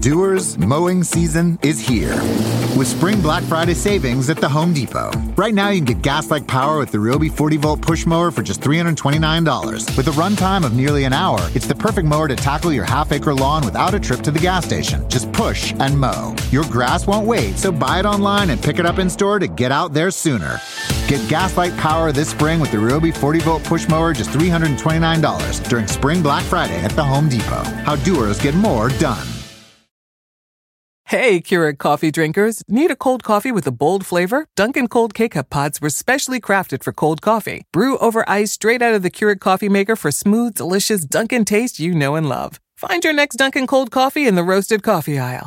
Doers, mowing season is here. With Spring Black Friday savings at the Home Depot. Right now, you can get gas-like power with the Ryobi 40-volt push mower for just $329. With a runtime of nearly an hour, it's the perfect mower to tackle your half-acre lawn without a trip to the gas station. Just push and mow. Your grass won't wait, so buy it online and pick it up in-store to get out there sooner. Get gas-like power this spring with the Ryobi 40-volt push mower just $329 during Spring Black Friday at the Home Depot. How doers get more done. Hey, Keurig coffee drinkers. Need a cold coffee with a bold flavor? Dunkin' Cold K-Cup pods were specially crafted for cold coffee. Brew over ice straight out of the Keurig coffee maker for smooth, delicious Dunkin' taste you know and love. Find your next Dunkin' Cold coffee in the roasted coffee aisle.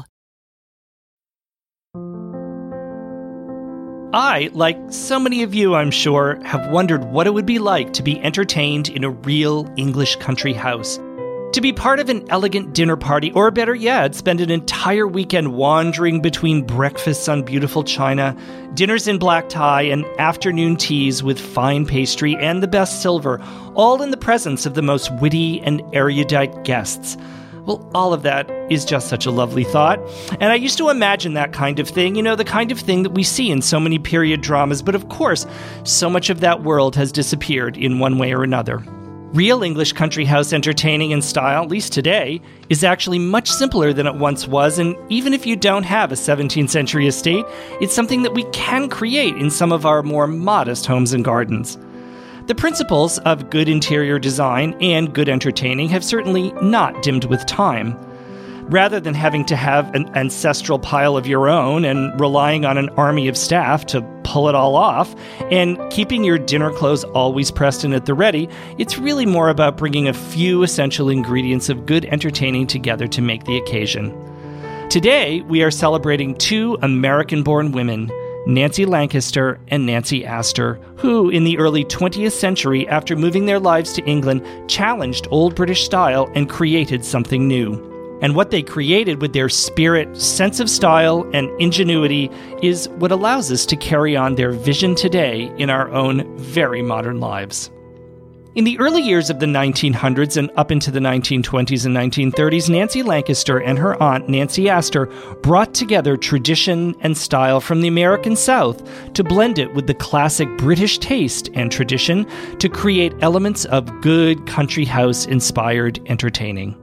I, like so many of you, I'm sure, have wondered what it would be like to be entertained in a real English country house. To be part of an elegant dinner party, or better yet, spend an entire weekend wandering between breakfasts on beautiful china, dinners in black tie, and afternoon teas with fine pastry and the best silver, all in the presence of the most witty and erudite guests. Well, all of that is just such a lovely thought. And I used to imagine that kind of thing, the kind of thing that we see in so many period dramas. But of course, so much of that world has disappeared in one way or another. Real English country house entertaining in style, at least today, is actually much simpler than it once was, and even if you don't have a 17th century estate, it's something that we can create in some of our more modest homes and gardens. The principles of good interior design and good entertaining have certainly not dimmed with time. Rather than having to have an ancestral pile of your own and relying on an army of staff to pull it all off, and keeping your dinner clothes always pressed and at the ready, it's really more about bringing a few essential ingredients of good entertaining together to make the occasion. Today, we are celebrating two American-born women, Nancy Lancaster and Nancy Astor, who, in the early 20th century, after moving their lives to England, challenged old British style and created something new. And what they created with their spirit, sense of style, and ingenuity is what allows us to carry on their vision today in our own very modern lives. In the early years of the 1900s and up into the 1920s and 1930s, Nancy Lancaster and her aunt, Nancy Astor, brought together tradition and style from the American South to blend it with the classic British taste and tradition to create elements of good country house-inspired entertaining.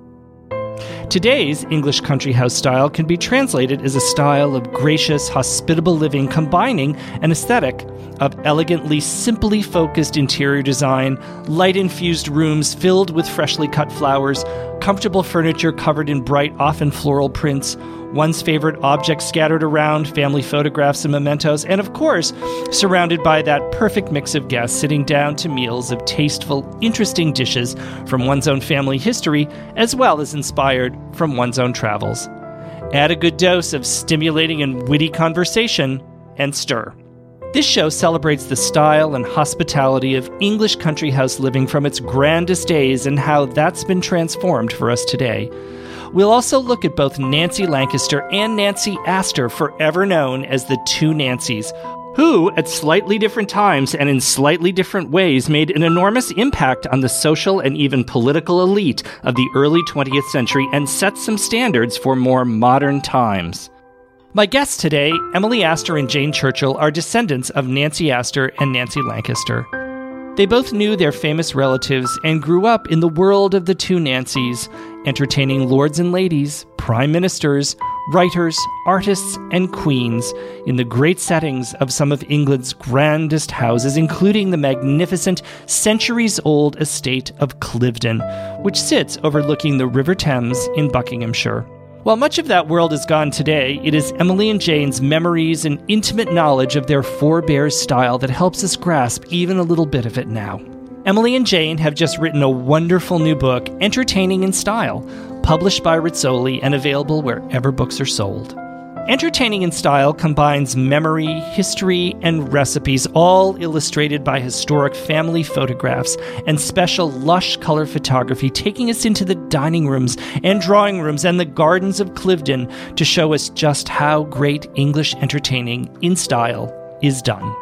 Today's English country house style can be translated as a style of gracious, hospitable living combining an aesthetic of elegantly, simply focused interior design, light-infused rooms filled with freshly cut flowers, comfortable furniture covered in bright, often floral prints, one's favorite objects scattered around, family photographs and mementos, and of course, surrounded by that perfect mix of guests sitting down to meals of tasteful, interesting dishes from one's own family history, as well as inspired from one's own travels. Add a good dose of stimulating and witty conversation, and stir. This show celebrates the style and hospitality of English country house living from its grandest days and how that's been transformed for us today. We'll also look at both Nancy Lancaster and Nancy Astor, forever known as the two Nancys, who, at slightly different times and in slightly different ways, made an enormous impact on the social and even political elite of the early 20th century and set some standards for more modern times. My guests today, Emily Astor and Jane Churchill, are descendants of Nancy Astor and Nancy Lancaster. They both knew their famous relatives and grew up in the world of the two Nancys, entertaining lords and ladies, prime ministers, writers, artists, and queens in the great settings of some of England's grandest houses, including the magnificent centuries-old estate of Cliveden, which sits overlooking the River Thames in Buckinghamshire. While much of that world is gone today, it is Emily and Jane's memories and intimate knowledge of their forebears' style that helps us grasp even a little bit of it now. Emily and Jane have just written a wonderful new book, Entertaining in Style, published by Rizzoli and available wherever books are sold. Entertaining in Style combines memory, history, and recipes, all illustrated by historic family photographs and special lush color photography, taking us into the dining rooms and drawing rooms and the gardens of Cliveden to show us just how great English entertaining in style is done.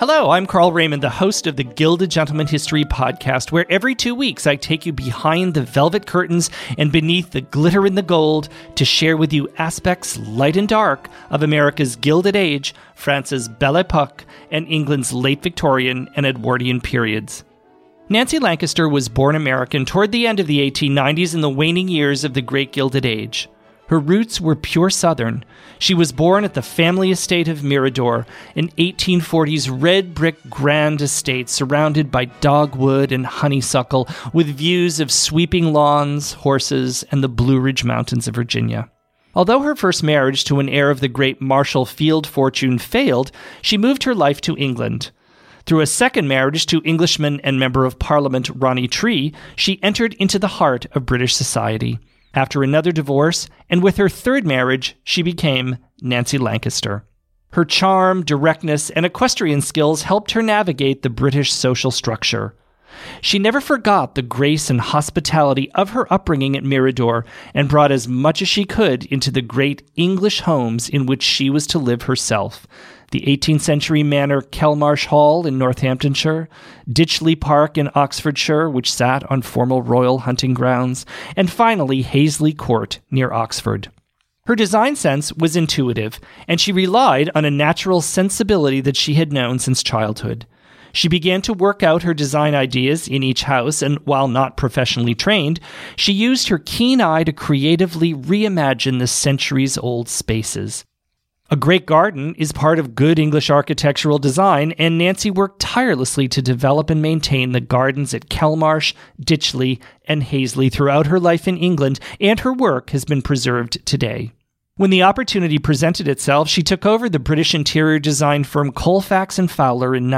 Hello, I'm Carl Raymond, the host of the Gilded Gentleman History Podcast, where every 2 weeks I take you behind the velvet curtains and beneath the glitter and the gold to share with you aspects, light and dark, of America's Gilded Age, France's Belle Epoque, and England's late Victorian and Edwardian periods. Nancy Lancaster was born American toward the end of the 1890s in the waning years of the Great Gilded Age. Her roots were pure Southern. She was born at the family estate of Mirador, an 1840s red brick grand estate surrounded by dogwood and honeysuckle, with views of sweeping lawns, horses, and the Blue Ridge Mountains of Virginia. Although her first marriage to an heir of the great Marshall Field fortune failed, she moved her life to England. Through a second marriage to Englishman and Member of Parliament Ronnie Tree, she entered into the heart of British society. After another divorce, and with her third marriage, she became Nancy Lancaster. Her charm, directness, and equestrian skills helped her navigate the British social structure. She never forgot the grace and hospitality of her upbringing at Mirador and brought as much as she could into the great English homes in which she was to live herself. The 18th century manor Kelmarsh Hall in Northamptonshire, Ditchley Park in Oxfordshire, which sat on former royal hunting grounds, and finally Hazley Court near Oxford. Her design sense was intuitive, and she relied on a natural sensibility that she had known since childhood. She began to work out her design ideas in each house, and while not professionally trained, she used her keen eye to creatively reimagine the centuries-old spaces. A great garden is part of good English architectural design, and Nancy worked tirelessly to develop and maintain the gardens at Kelmarsh, Ditchley, and Hazley throughout her life in England, and her work has been preserved today. When the opportunity presented itself, she took over the British interior design firm Colfax & Fowler in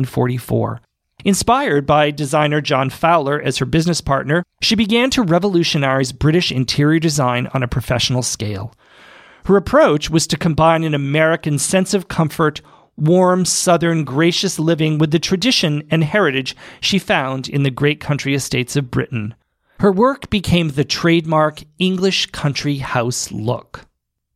1944. Inspired by designer John Fowler as her business partner, she began to revolutionize British interior design on a professional scale. Her approach was to combine an American sense of comfort, warm, Southern, gracious living with the tradition and heritage she found in the great country estates of Britain. Her work became the trademark English country house look.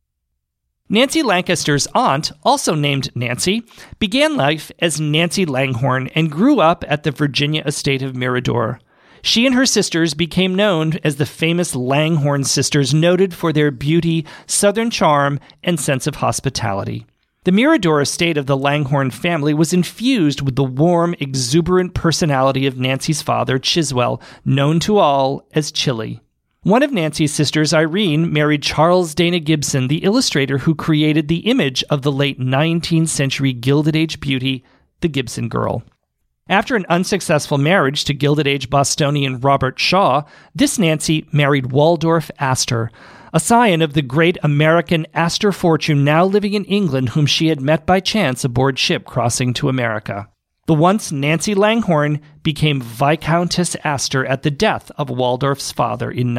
Nancy Lancaster's aunt, also named Nancy, began life as Nancy Langhorne and grew up at the Virginia estate of Mirador. She and her sisters became known as the famous Langhorne sisters, noted for their beauty, Southern charm, and sense of hospitality. The Mirador estate of the Langhorne family was infused with the warm, exuberant personality of Nancy's father, Chiswell, known to all as Chilly. One of Nancy's sisters, Irene, married Charles Dana Gibson, the illustrator who created the image of the late 19th century Gilded Age beauty, the Gibson Girl. After an unsuccessful marriage to Gilded Age Bostonian Robert Shaw, this Nancy married Waldorf Astor, a scion of the great American Astor fortune now living in England, whom she had met by chance aboard ship crossing to America. The once Nancy Langhorne became Viscountess Astor at the death of Waldorf's father in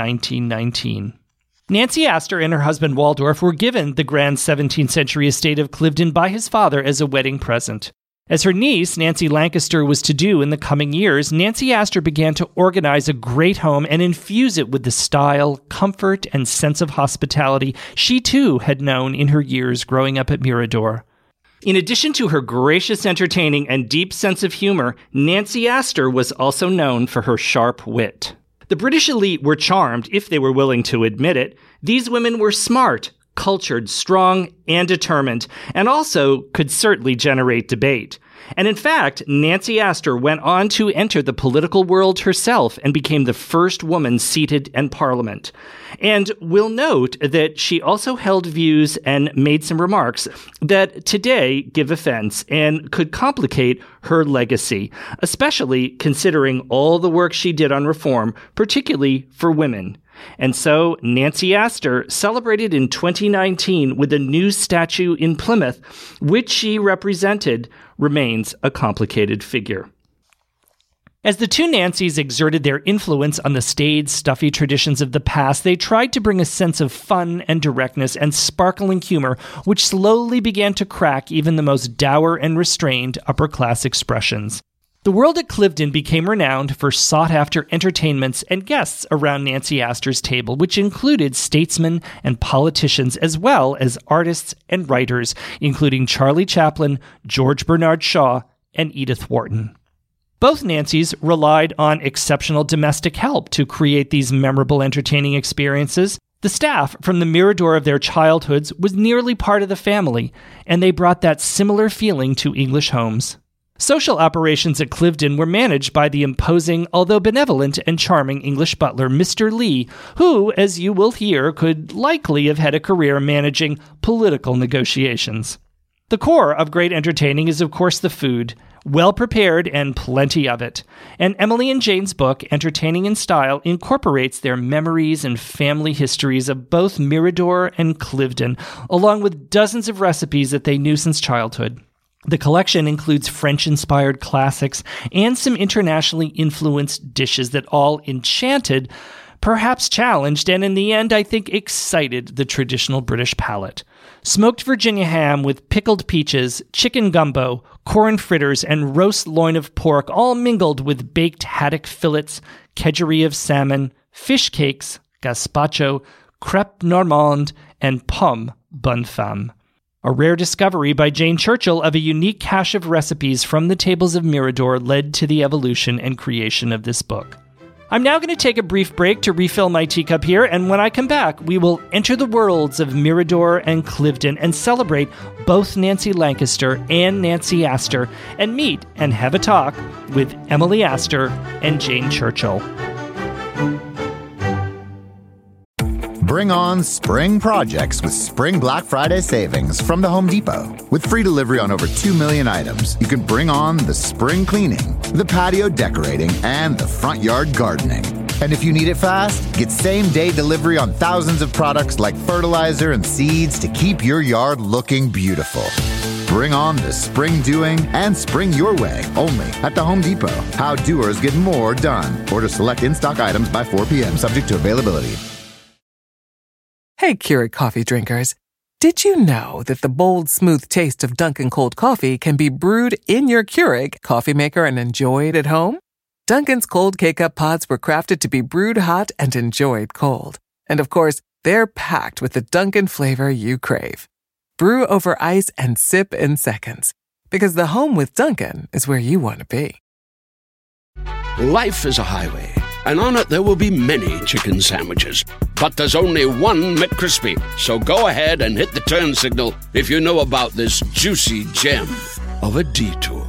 1919. Nancy Astor and her husband Waldorf were given the grand 17th century estate of Cliveden by his father as a wedding present. As her niece, Nancy Lancaster, was to do in the coming years, Nancy Astor began to organize a great home and infuse it with the style, comfort, and sense of hospitality she too had known in her years growing up at Mirador. In addition to her gracious entertaining and deep sense of humor, Nancy Astor was also known for her sharp wit. The British elite were charmed, if they were willing to admit it. These women were smart, cultured, strong, and determined, and also could certainly generate debate. And in fact, Nancy Astor went on to enter the political world herself and became the first woman seated in Parliament. And we'll note that she also held views and made some remarks that today give offense and could complicate her legacy, especially considering all the work she did on reform, particularly for women. And so Nancy Astor celebrated in 2019 with a new statue in Plymouth, which she represented, remains a complicated figure. As the two Nancys exerted their influence on the staid, stuffy traditions of the past, they tried to bring a sense of fun and directness and sparkling humor, which slowly began to crack even the most dour and restrained upper-class expressions. The world at Cliveden became renowned for sought-after entertainments and guests around Nancy Astor's table, which included statesmen and politicians as well as artists and writers, including Charlie Chaplin, George Bernard Shaw, and Edith Wharton. Both Nancys relied on exceptional domestic help to create these memorable entertaining experiences. The staff from the Mirador of their childhoods was nearly part of the family, and they brought that similar feeling to English homes. Social operations at Cliveden were managed by the imposing, although benevolent and charming English butler, Mr. Lee, who, as you will hear, could likely have had a career managing political negotiations. The core of great entertaining is, of course, the food. Well prepared and plenty of it. And Emily and Jane's book, Entertaining in Style, incorporates their memories and family histories of both Mirador and Cliveden, along with dozens of recipes that they knew since childhood. The collection includes French-inspired classics and some internationally influenced dishes that all enchanted, perhaps challenged, and in the end, I think, excited the traditional British palate. Smoked Virginia ham with pickled peaches, chicken gumbo, corn fritters, and roast loin of pork, all mingled with baked haddock fillets, kedgeree of salmon, fish cakes, gazpacho, crêpe normande, and pomme bonne femme. A rare discovery by Jane Churchill of a unique cache of recipes from the tables of Mirador led to the evolution and creation of this book. I'm now going to take a brief break to refill my teacup here, and when I come back, we will enter the worlds of Mirador and Cliveden and celebrate both Nancy Lancaster and Nancy Astor, and meet and have a talk with Emily Astor and Jane Churchill. Bring on spring projects with Spring Black Friday savings from the Home Depot. With free delivery on over 2 million items, you can bring on the spring cleaning, the patio decorating, and the front yard gardening. And if you need it fast, get same-day delivery on thousands of products like fertilizer and seeds to keep your yard looking beautiful. Bring on the spring doing and spring your way only at the Home Depot. How doers get more done. Order select in-stock items by 4 p.m. subject to availability. Hey, Keurig coffee drinkers. Did you know that the bold, smooth taste of Dunkin' cold coffee can be brewed in your Keurig coffee maker and enjoyed at home? Dunkin's cold K-Cup pods were crafted to be brewed hot and enjoyed cold. And of course, they're packed with the Dunkin' flavor you crave. Brew over ice and sip in seconds. Because the home with Dunkin' is where you want to be. Life is a highway, and on it there will be many chicken sandwiches. But there's only one McCrispy. So go ahead and hit the turn signal if you know about this juicy gem of a detour.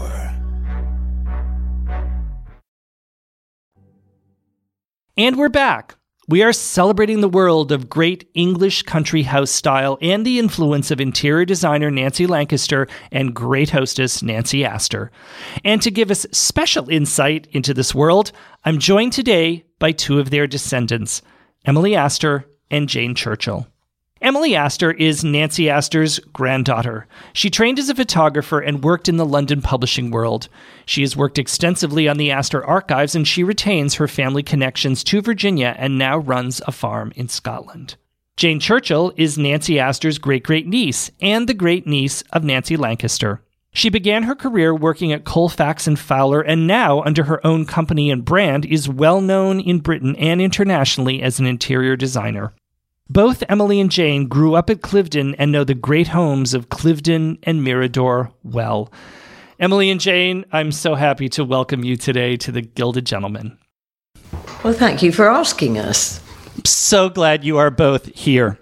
And we're back. We are celebrating the world of great English country house style and the influence of interior designer Nancy Lancaster and great hostess Nancy Astor. And to give us special insight into this world, I'm joined today by two of their descendants, Emily Astor and Jane Churchill. Emily Astor is Nancy Astor's granddaughter. She trained as a photographer and worked in the London publishing world. She has worked extensively on the Astor archives, and she retains her family connections to Virginia and now runs a farm in Scotland. Jane Churchill is Nancy Astor's great-great-niece and the great-niece of Nancy Lancaster. She began her career working at Colfax and Fowler, and now, under her own company and brand, is well known in Britain and internationally as an interior designer. Both Emily and Jane grew up at Cliveden and know the great homes of Cliveden and Mirador well. Emily and Jane, I'm so happy to welcome you today to the Gilded Gentleman. Well, thank you for asking us. So glad you are both here.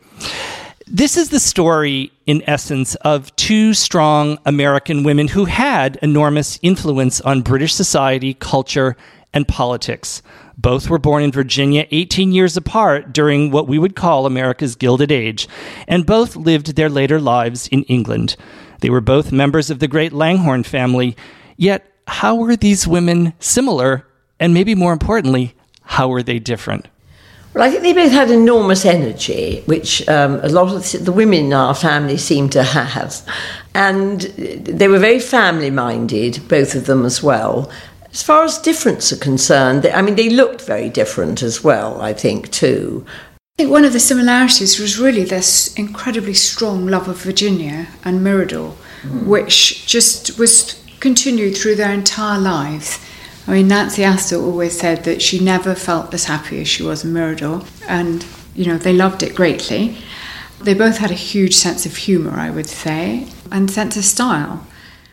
This is the story, in essence, of two strong American women who had enormous influence on British society, culture, and politics. Both were born in Virginia 18 years apart during what we would call America's Gilded Age, and both lived their later lives in England. They were both members of the great Langhorne family, yet how were these women similar, and maybe more importantly, how were they different? Well, I think they both had enormous energy, which a lot of the women in our family seem to have. And they were very family-minded, both of them as well. As far as difference are concerned, they looked very different as well, I think, too. I think one of the similarities was really this incredibly strong love of Virginia and Mirador, which just was continued through their entire lives. Nancy Astor always said that she never felt as happy as she was in Mirador, and, they loved it greatly. They both had a huge sense of humour, I would say, and sense of style.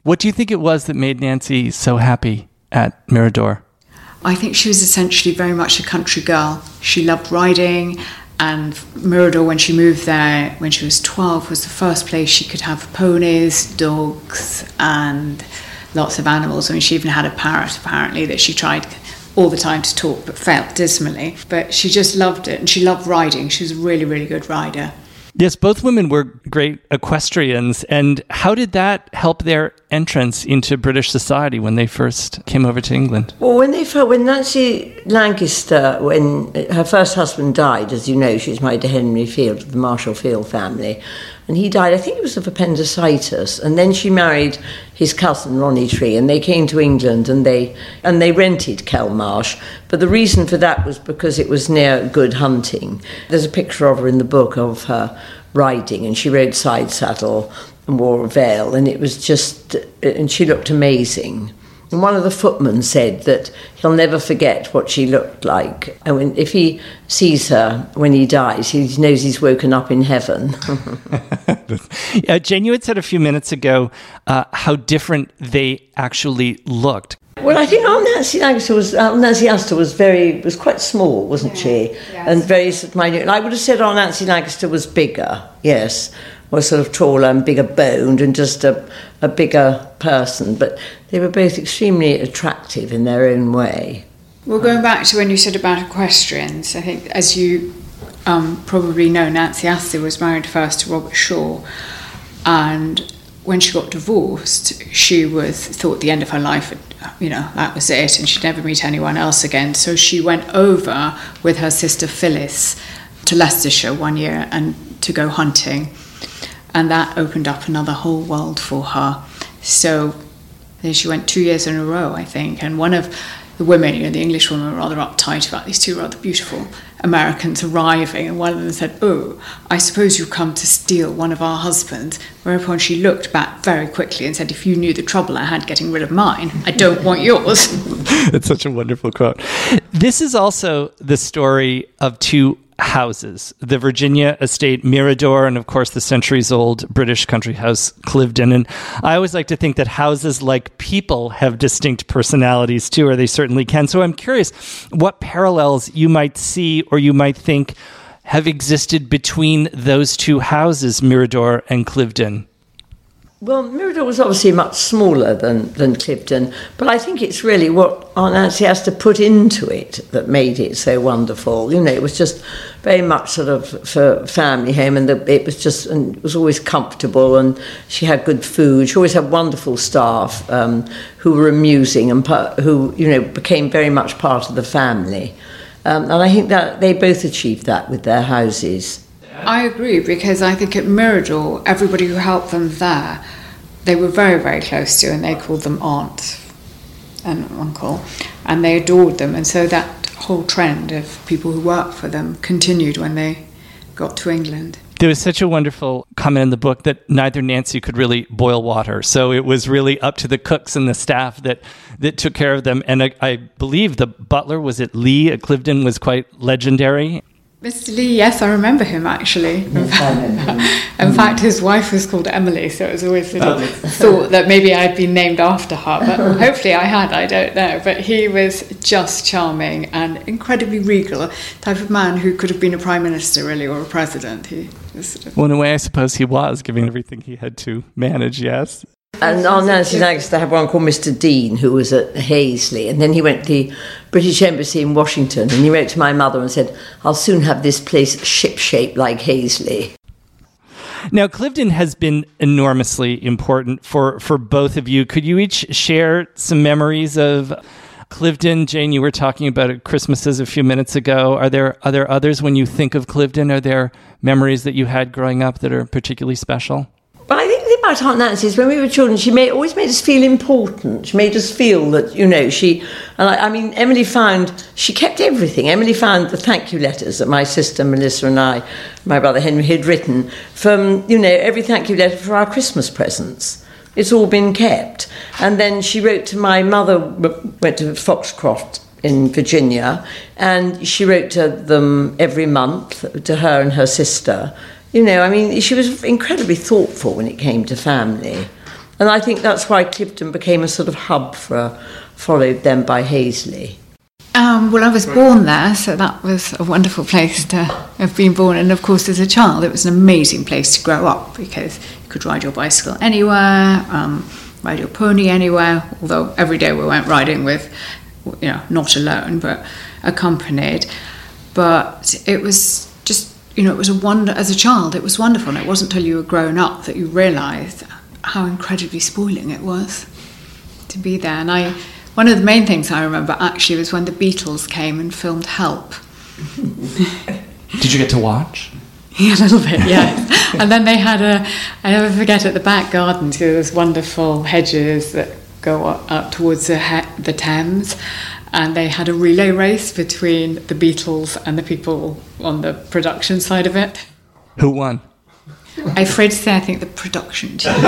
What do you think it was that made Nancy so happy at Mirador? I think she was essentially very much a country girl. She loved riding, and Mirador, when she moved there when she was 12, was the first place she could have ponies, dogs, and lots of animals. I mean, she even had a parrot, apparently, that she tried all the time to talk but failed dismally. But she just loved it, and she loved riding. She was a really, really good rider. Yes, both women were great equestrians. And how did that help their entrance into British society when they first came over to England? Well, when Nancy Lancaster, when her first husband died, as you know, she was married to Henry Field of the Marshall Field family, and he died, I think it was of appendicitis, and then she married his cousin Ronnie Tree, and they came to England, and they rented Kelmarsh, but the reason for that was because it was near good hunting. There's a picture of her in the book of her riding, and she rode side saddle and wore a veil, and it was just, and she looked amazing. And one of the footmen said that he'll never forget what she looked like. And if he sees her when he dies, he knows he's woken up in heaven. Jane, you had said a few minutes ago how different they actually looked. Well, I think Nancy Astor was quite small, wasn't she? Yes. And very minute. And I would have said Nancy Lancaster was bigger, yes, was sort of taller and bigger boned and just a bigger person. But they were both extremely attractive in their own way. Well, going back to when you said about equestrians, I think, as you probably know, Nancy Astor was married first to Robert Shaw, and when she got divorced, she thought the end of her life, that was it, and she'd never meet anyone else again. So she went over with her sister Phyllis to Leicestershire one year and to go hunting, and that opened up another whole world for her. So then she went 2 years in a row, I think, and one of the women, the English women, were rather uptight about these two rather beautiful Americans arriving, and one of them said, "Oh, I suppose you've come to steal one of our husbands," whereupon she looked back very quickly and said, "If you knew the trouble I had getting rid of mine, I don't want yours." It's such a wonderful quote. This is also the story of two houses, the Virginia estate Mirador, and of course the centuries-old British country house Cliveden. And I always like to think that houses, like people, have distinct personalities too, or they certainly can. So I'm curious what parallels you might see or you might think have existed between those two houses, Mirador and Cliveden. Well, Mirador was obviously much smaller than Cliveden, but I think it's really what Aunt Nancy Astor put into it that made it so wonderful. It was just very much sort of for family home, and it was always comfortable, and she had good food. She always had wonderful staff who were amusing and who became very much part of the family. And I think that they both achieved that with their houses. I agree, because I think at Mirador, everybody who helped them there, they were very, very close to, and they called them aunt and uncle, and they adored them. And so that whole trend of people who worked for them continued when they got to England. There was such a wonderful comment in the book that neither Nancy could really boil water. So it was really up to the cooks and the staff that took care of them. And I believe the butler, was it Lee at Cliveden, was quite legendary. Mr. Lee, yes, I remember him actually. In fact, his wife was called Emily, so it was always thought that maybe I'd been named after her, but hopefully I had, I don't know. But he was just charming and incredibly regal, type of man who could have been a prime minister, really, or a president. He was Well, in a way, I suppose he was, given everything he had to manage, yes. And Aunt Nancy Lancaster had one called Mr. Dean, who was at Hazley, and then he went to the British Embassy in Washington, and he wrote to my mother and said, "I'll soon have this place ship-shaped like Hazley." Now, Cliveden has been enormously important for both of you. Could you each share some memories of Cliveden? Jane, you were talking about Christmases a few minutes ago. Are there others when you think of Cliveden? Are there memories that you had growing up that are particularly special? But I think the thing about Aunt Nancy is when we were children, she always made us feel important. She made us feel that, Emily she kept everything. Emily found the thank you letters that my sister Melissa and I, my brother Henry, had written from, every thank you letter for our Christmas presents. It's all been kept. And then she wrote to my mother, went to Foxcroft in Virginia, and she wrote to them every month, to her and her sister. She was incredibly thoughtful when it came to family. And I think that's why Cliveden became a sort of hub followed then by Hazley. Well, I was born there, so that was a wonderful place to have been born. And of course, as a child, it was an amazing place to grow up because you could ride your bicycle anywhere, ride your pony anywhere, although every day we went riding with, not alone, but accompanied. But it was just, it was a wonder. As a child, it was wonderful. And it wasn't until you were grown up that you realised how incredibly spoiling it was to be there. And one of the main things I remember actually was when the Beatles came and filmed Help. Did you get to watch? Yeah, a little bit, yes. And then they had I never forget, at the back gardens, there's wonderful hedges that go up towards the Thames, and they had a relay race between the Beatles and the people on the production side of it. Who won? I'm afraid to say I think the production team.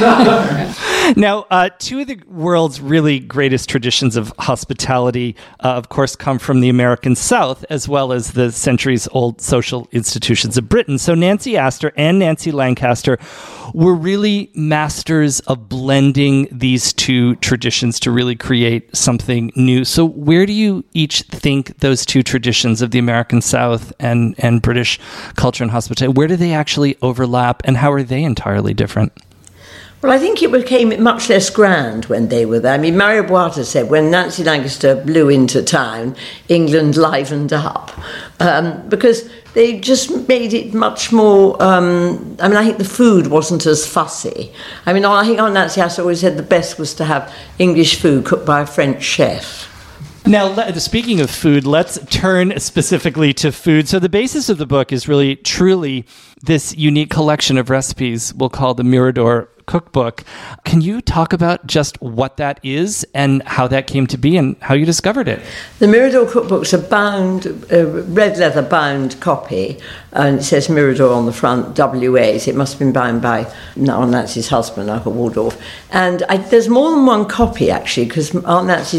Now, two of the world's really greatest traditions of hospitality, of course, come from the American South, as well as the centuries-old social institutions of Britain. So Nancy Astor and Nancy Lancaster were really masters of blending these two traditions to really create something new. So where do you each think those two traditions of the American South and British culture and hospitality, where do they actually overlap, and how are they entirely different? Well, I think it became much less grand when they were there. I mean, Mario Boita said when Nancy Lancaster blew into town, England livened up, because they just made it much more... I think the food wasn't as fussy. I think Aunt Nancy Astor always said the best was to have English food cooked by a French chef. Now, speaking of food, let's turn specifically to food. So the basis of the book is really, truly this unique collection of recipes we'll call the Mirador Cookbook. Can you talk about just what that is and how that came to be and how you discovered it? The Mirador Cookbook's a red leather bound copy, and it says Mirador on the front, WAs. It must have been bound by Aunt Nancy's husband, Uncle Waldorf. And there's more than one copy, actually, because Aunt Nancy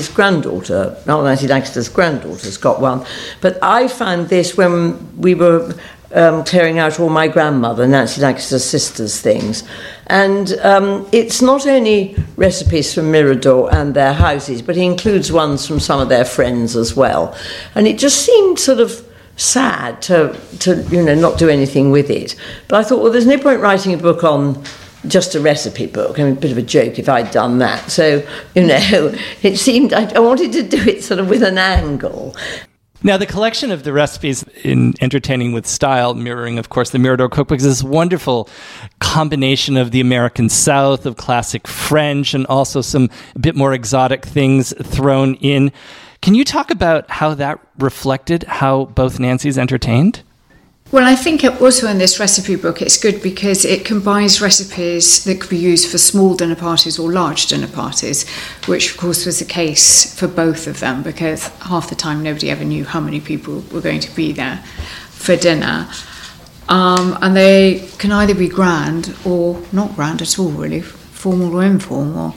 Lancaster's granddaughter's got one. But I found this when we were clearing out all my grandmother, Nancy Lancaster's sister's things. And it's not only recipes from Mirador and their houses, but it includes ones from some of their friends as well. And it just seemed sort of sad to not do anything with it. But I thought, well, there's no point writing a book on just a recipe book. A bit of a joke if I'd done that. So, it seemed I wanted to do it sort of with an angle. Now, the collection of the recipes in Entertaining with Style, mirroring, of course, the Mirador Cookbook, is this wonderful combination of the American South, of classic French, and also some a bit more exotic things thrown in. Can you talk about how that reflected how both Nancys entertained? Well, I think also in this recipe book, it's good because it combines recipes that could be used for small dinner parties or large dinner parties, which of course was the case for both of them, because half the time nobody ever knew how many people were going to be there for dinner. And they can either be grand or not grand at all, really, formal or informal.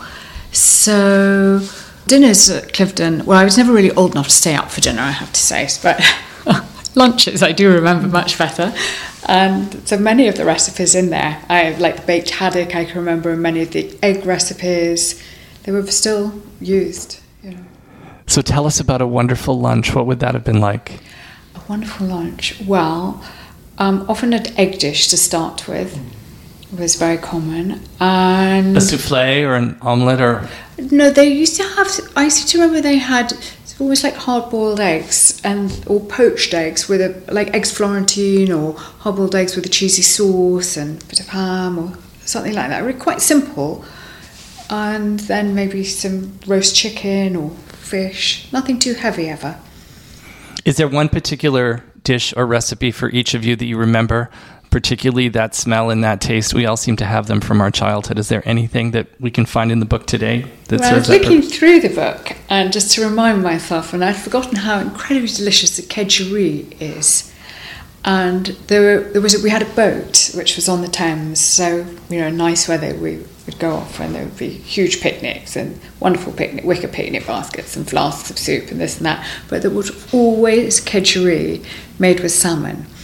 So dinners at Cliveden, well, I was never really old enough to stay up for dinner, I have to say, but... lunches I do remember much better, and so many of the recipes in there, I like the baked haddock. I can remember many of the egg recipes, they were still used. So tell us about a wonderful lunch. What would that have been like? A wonderful lunch, well, often an egg dish to start with was very common, and a souffle or an omelette, or no, they used to have, I used to remember they had almost like hard-boiled eggs or poached eggs with eggs Florentine, or hard-boiled eggs with a cheesy sauce and a bit of ham or something like that. Really quite simple. And then maybe some roast chicken or fish. Nothing too heavy ever. Is there one particular dish or recipe for each of you that you remember, particularly that smell and that taste? We all seem to have them from our childhood. Is there anything that we can find in the book today that serves that purpose? I was looking through the book, and just to remind myself, and I'd forgotten how incredibly delicious the kedgeree is. And we had a boat which was on the Thames, so nice weather we would go off, and there would be huge picnics and wonderful wicker picnic baskets and flasks of soup and this and that. But there was always kedgeree made with salmon.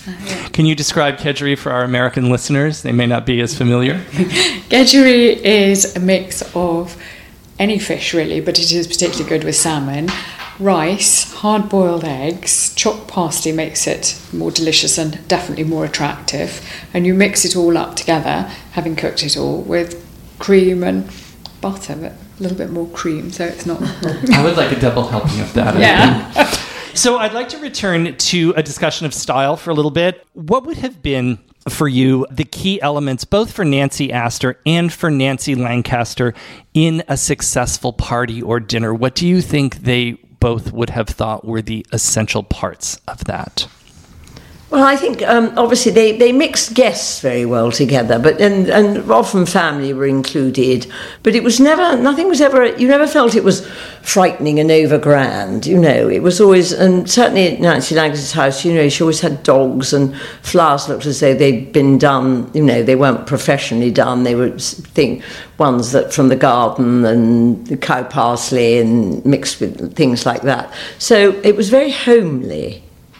Can you describe kedgeree for our American listeners? They may not be as familiar. Kedgeree is a mix of any fish, really, but it is particularly good with salmon. Rice, hard-boiled eggs, chopped parsley makes it more delicious and definitely more attractive. And you mix it all up together, having cooked it all, with cream and butter, but a little bit more cream, so it's not... I would like a double helping of that. Yeah. So I'd like to return to a discussion of style for a little bit. What would have been, for you, the key elements, both for Nancy Astor and for Nancy Lancaster, in a successful party or dinner? What do you think they both would have thought were the essential parts of that? Well, I think obviously they mixed guests very well together, but and often family were included. But it was nothing was ever. You never felt it was frightening and overgrand. It was always, and certainly at Nancy Lancaster's house, she always had dogs, and flowers looked as though they'd been done. They weren't professionally done. They were ones that from the garden and the cow parsley and mixed with things like that. So it was very homely.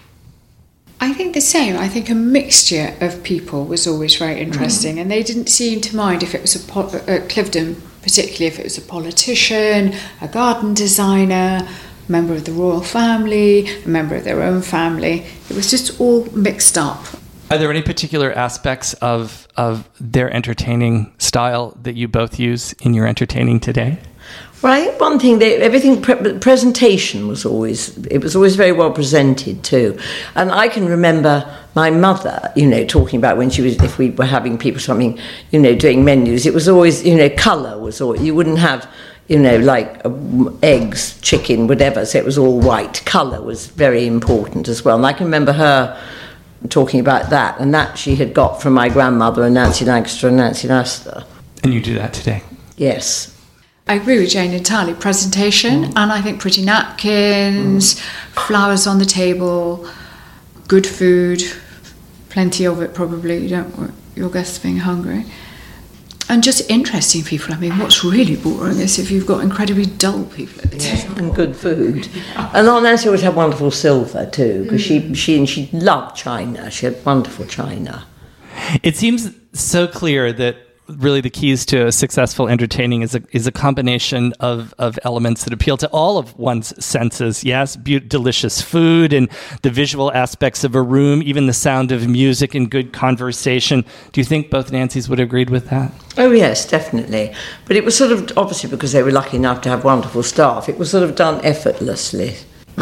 I think the same. I think a mixture of people was always very interesting, and they didn't seem to mind if it was at Cliveden, particularly if it was a politician, a garden designer, a member of the royal family, a member of their own family. It was just all mixed up. Are there any particular aspects of their entertaining style that you both use in your entertaining today? Well, I think one thing, presentation was always very well presented too. And I can remember my mother, talking about when if we were having people something, doing menus, it was always, colour was always, you wouldn't have, like eggs, chicken, whatever, so it was all white. Colour was very important as well. And I can remember her talking about that, and that she had got from my grandmother and Nancy Lancaster and Nancy Astor. And you do that today? Yes. I agree with Jane entirely. Presentation, and I think pretty napkins, flowers on the table, good food, plenty of it probably, you don't want your guests being hungry. And just interesting people. I mean, what's really boring is if you've got incredibly dull people at the table. And good food. And Nancy always had wonderful silver too, because she loved china. She had wonderful china. It seems so clear that really the keys to successful entertaining is a combination of elements that appeal to all of one's senses. Yes, delicious food and the visual aspects of a room, even the sound of music and good conversation. Do you think both Nancys would have agreed with that? Oh yes, definitely. But it was sort of, obviously because they were lucky enough to have wonderful staff, it was sort of done effortlessly.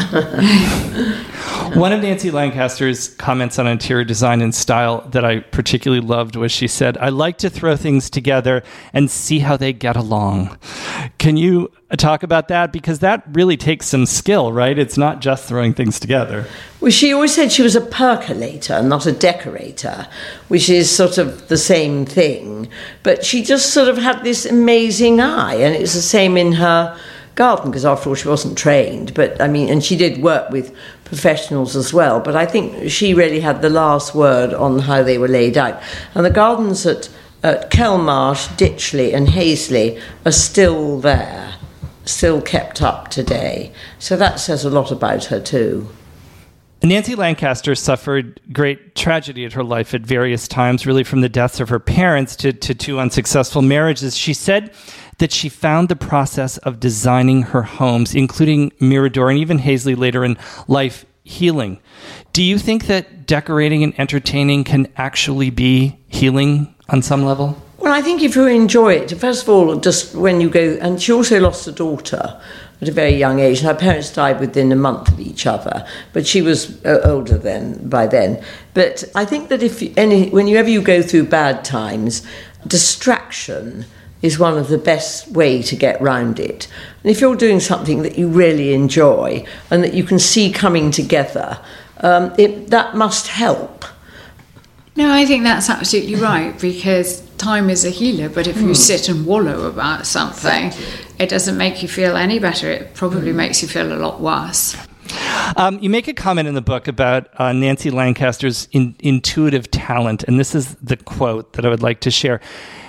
One of Nancy Lancaster's comments on interior design and style that I particularly loved was she said, "I like to throw things together and see how they get along." Can you talk about that? Because that really takes some skill, right? It's not just throwing things together. Well, she always said she was a percolator, not a decorator, which is sort of the same thing. But she just sort of had this amazing eye, and it's the same in her garden, because after all she wasn't trained, but I mean, and she did work with professionals as well, but I think she really had the last word on how they were laid out. And the gardens at Kelmarsh, Ditchley and Hazley are still there, still kept up today, so that says a lot about her too. Nancy Lancaster suffered great tragedy in her life at various times, really from the deaths of her parents to two unsuccessful marriages. She said that she found the process of designing her homes, including Mirador and even Hazley later in life, healing. Do you think that decorating and entertaining can actually be healing on some level? Well, I think if you enjoy it, first of all, just when you go, and she also lost a daughter at a very young age, and her parents died within a month of each other, but she was older by then. But I think that whenever you go through bad times, distraction is one of the best way to get round it. And if you're doing something that you really enjoy and that you can see coming together, that must help. No, I think that's absolutely right, because time is a healer, but if you sit and wallow about something, it doesn't make you feel any better. It probably makes you feel a lot worse. You make a comment in the book about Nancy Lancaster's intuitive talent, and this is the quote that I would like to share.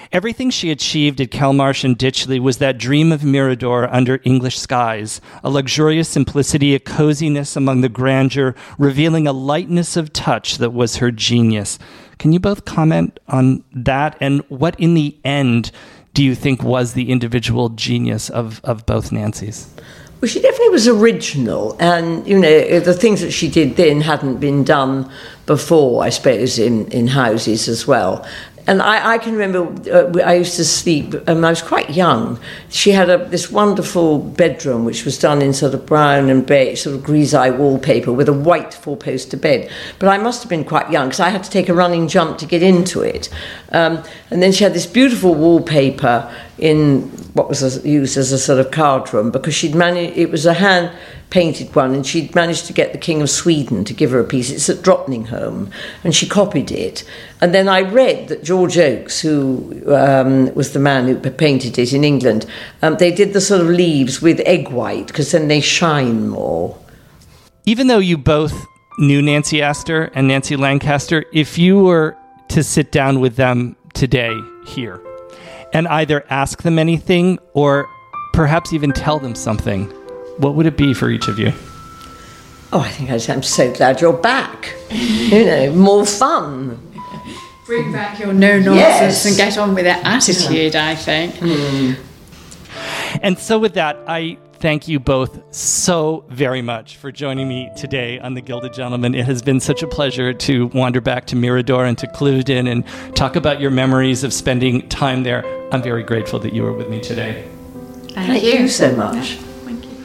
Everything she achieved at Kelmarsh and Ditchley was that dream of Mirador under English skies, a luxurious simplicity, a coziness among the grandeur, revealing a lightness of touch that was her genius. Can you both comment on that, and what in the end do you think was the individual genius of both Nancys? Well, she definitely was original, and, you know, the things that she did then hadn't been done before, I suppose, in houses as well. And I can remember I used to sleep, I was quite young. She had this wonderful bedroom which was done in sort of brown and beige, sort of grisaille wallpaper with a white four-poster bed. But I must have been quite young because I had to take a running jump to get into it. And then she had this beautiful wallpaper in what was used as a sort of card room, because she'd managed, it was a hand-painted one, and she'd managed to get the King of Sweden to give her a piece. It's at Drottningholm, and she copied it. And then I read that George Oakes, who was the man who painted it in England, they did the sort of leaves with egg white, because then they shine more. Even though you both knew Nancy Astor and Nancy Lancaster, if you were to sit down with them today here and either ask them anything or perhaps even tell them something, what would it be for each of you? Oh, I think I'm so glad you're back. You know, more fun. Bring back your no-nonsense and get on with that attitude, I think. Mm. And so with that, I thank you both so very much for joining me today on The Gilded Gentleman. It has been such a pleasure to wander back to Mirador and to Cliveden and talk about your memories of spending time there. I'm very grateful that you were with me today. Thank you so much. Thank you.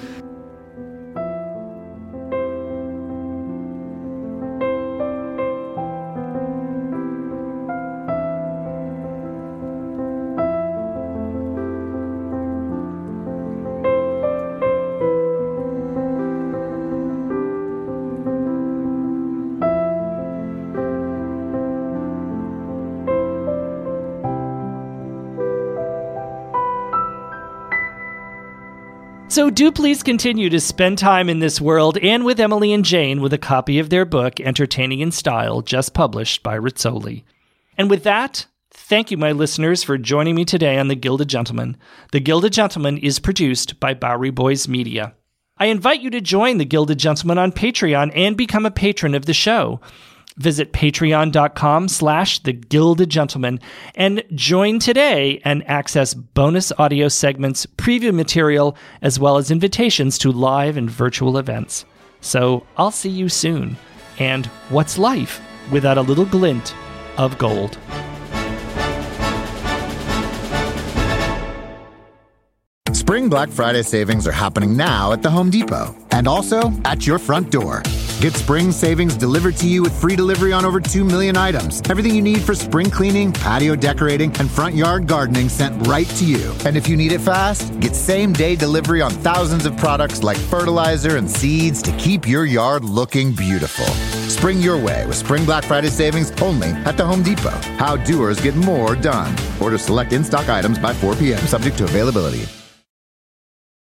So do please continue to spend time in this world and with Emily and Jane with a copy of their book, Entertaining in Style, just published by Rizzoli. And with that, thank you, my listeners, for joining me today on The Gilded Gentleman. The Gilded Gentleman is produced by Bowery Boys Media. I invite you to join The Gilded Gentleman on Patreon and become a patron of the show. Visit patreon.com/The Gilded Gentleman and join today and access bonus audio segments, preview material, as well as invitations to live and virtual events. So I'll see you soon. And what's life without a little glint of gold? Spring Black Friday savings are happening now at the Home Depot and also at your front door. Get spring savings delivered to you with free delivery on over 2 million items. Everything you need for spring cleaning, patio decorating, and front yard gardening sent right to you. And if you need it fast, get same-day delivery on thousands of products like fertilizer and seeds to keep your yard looking beautiful. Spring your way with Spring Black Friday savings only at the Home Depot. How doers get more done. Order select in-stock items by 4 p.m. subject to availability.